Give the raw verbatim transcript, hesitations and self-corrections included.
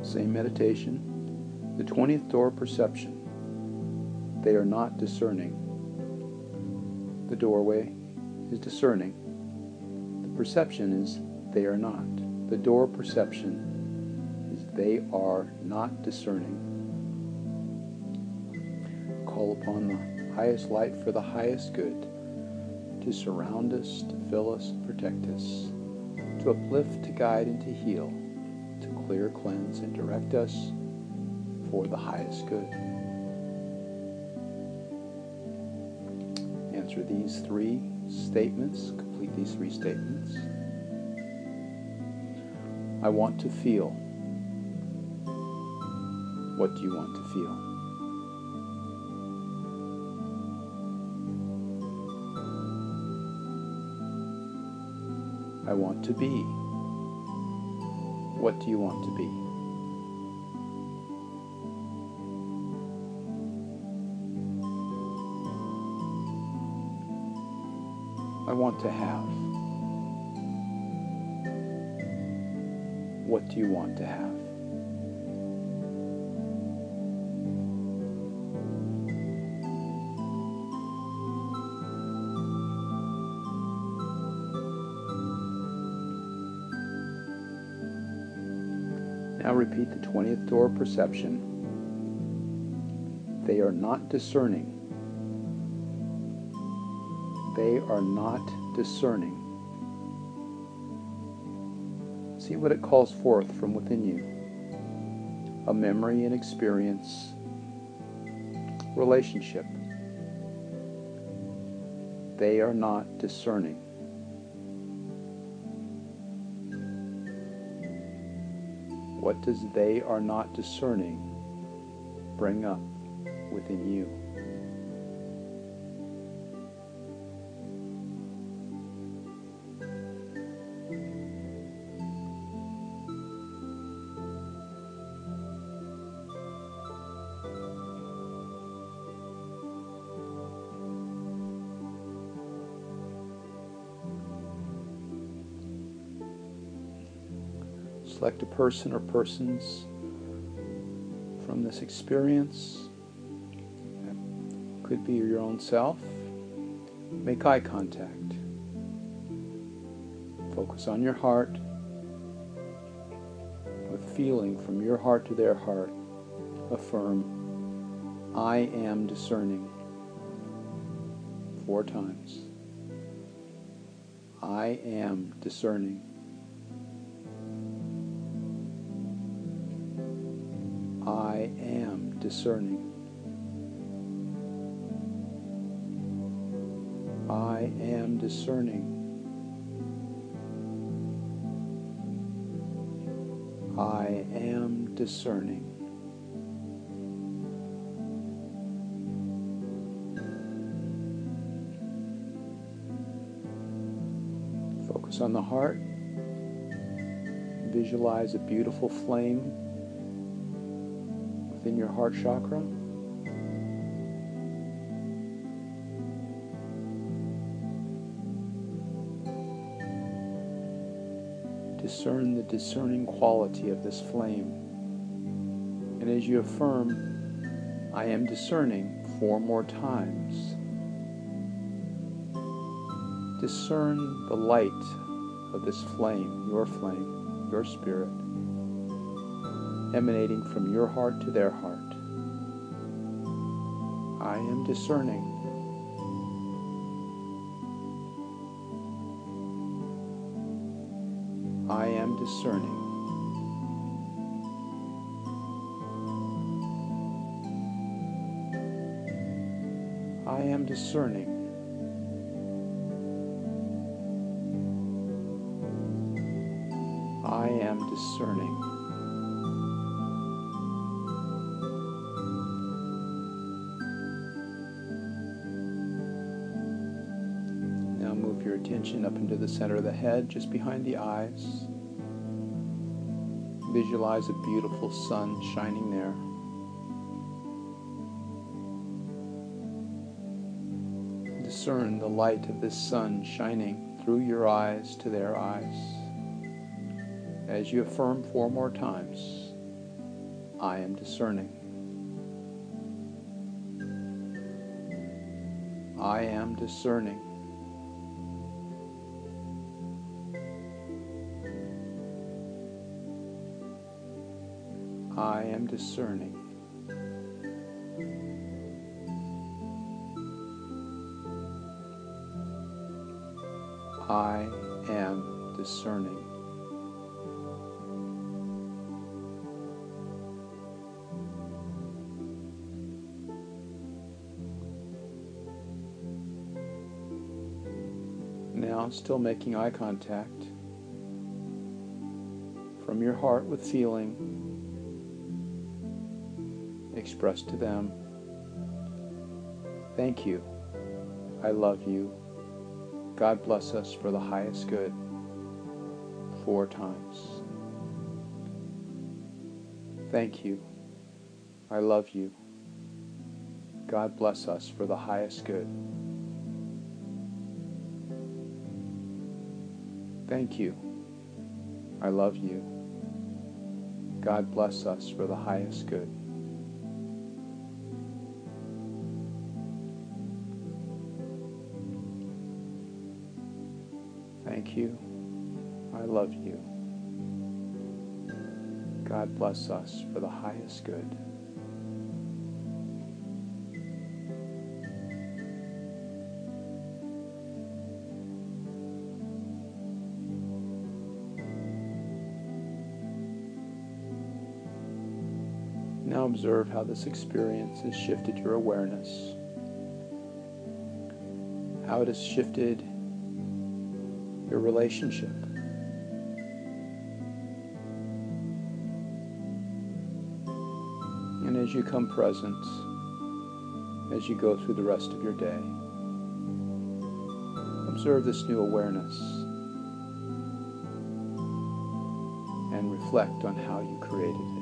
same meditation. The twentieth door, perception. They are not discerning. The doorway is discerning. The perception is they are not. The door, perception, is they are not discerning. Call upon the highest light for the highest good, to surround us, to fill us, to protect us, to uplift, to guide, and to heal, to clear, cleanse, and direct us for the highest good. Answer these three statements, complete these three statements. I want to feel. What do you want to feel? I want to be. What do you want to be? I want to have. What do you want to have? Now repeat the twentieth door, perception. They are not discerning. They are not discerning. See what it calls forth from within you. A memory, an experience, relationship. They are not discerning. What does they are not discerning bring up within you? Select a person or persons from this experience. It could be your own self. Make eye contact. Focus on your heart. With feeling from your heart to their heart, affirm, I am discerning. Four times. I am discerning. I am discerning. I am discerning. I am discerning. Focus on the heart. Visualize a beautiful flame within your heart chakra. Discern the discerning quality of this flame. And as you affirm, I am discerning, four more times, discern the light of this flame, your flame, your spirit, emanating from your heart to their heart. I am discerning. I am discerning. I am discerning. I am discerning. Now move your attention up into the center of the head, just behind the eyes. Visualize a beautiful sun shining there. Discern the light of this sun shining through your eyes to their eyes. As you affirm four more times, I am discerning. I am discerning. I am discerning. I am discerning. Now, still making eye contact from your heart with feeling, express to them, thank you, I love you, God bless us for the highest good, four times. Thank you, I love you, God bless us for the highest good. Thank you, I love you, God bless us for the highest good. Thank you, I love you, God bless us for the highest good. Now observe how this experience has shifted your awareness, how it has shifted your relationship. And as you come present, as you go through the rest of your day, observe this new awareness and reflect on how you created it.